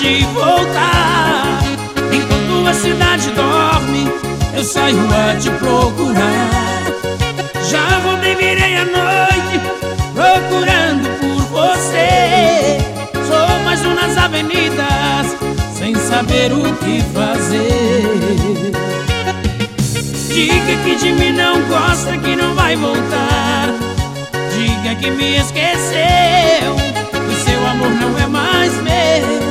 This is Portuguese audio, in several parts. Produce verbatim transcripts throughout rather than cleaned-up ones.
de voltar. Enquanto a cidade dorme, eu saio a te procurar. Já rodei, virei a noite procurando por você. Sou mais um nas avenidas, sem saber o que fazer. Diga que de mim não gosta, que não vai voltar. Diga que me esqueceu, o seu amor não é mais meu.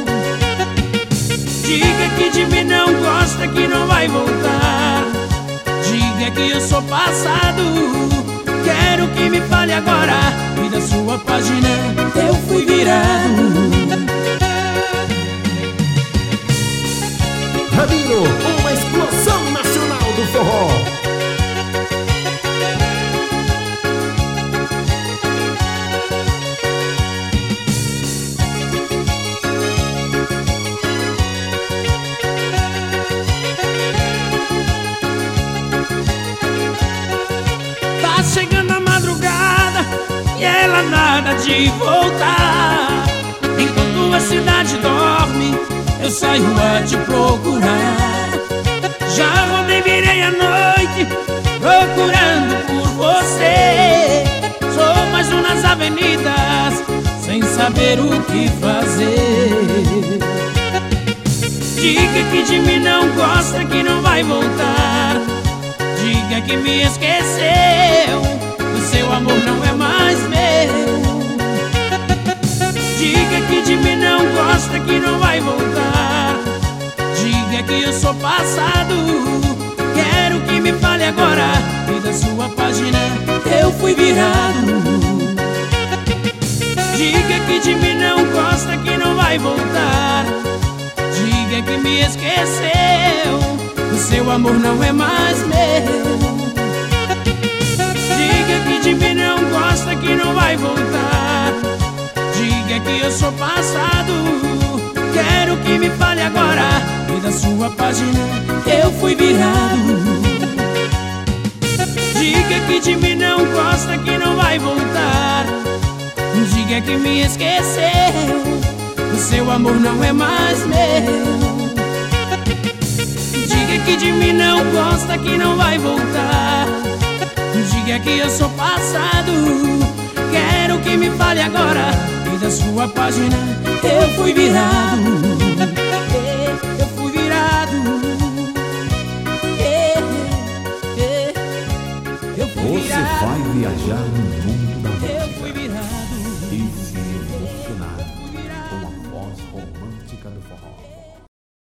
Diga que de mim não gosta, que não vai voltar. Diga que eu sou passado, quero que me fale agora. E da sua página eu fui virado. Ramiro, uma explosão nacional do forró. Tá chegando a madrugada e ela nada de voltar. Enquanto a cidade dorme, eu saio a te procurar. Já rodei, virei a noite procurando por você. Sou mais um nas avenidas, sem saber o que fazer. Diga que de mim não gosta, que não vai voltar. Diga que me esqueceu, o seu amor não é mais meu. Diga que de mim não gosta, que não vai voltar. Diga que eu sou passado, quero que me fale agora. E da sua página eu fui virado. Diga que de mim não gosta, que não vai voltar. Diga que me esqueceu, o seu amor não é mais meu. Diga que de mim não gosta, que não vai voltar. Diga que eu sou passado, quero que me fale agora. E da sua página eu fui virado. Diga que de mim não gosta, que não vai voltar. Diga que me esqueceu, o seu amor não é mais meu. Diga que de mim não gosta, que não vai voltar. Diga que eu sou passado, quero que me fale agora. E da sua página eu fui virado. Eu fui virado. Eu fui virado. Você vai viajar no mundo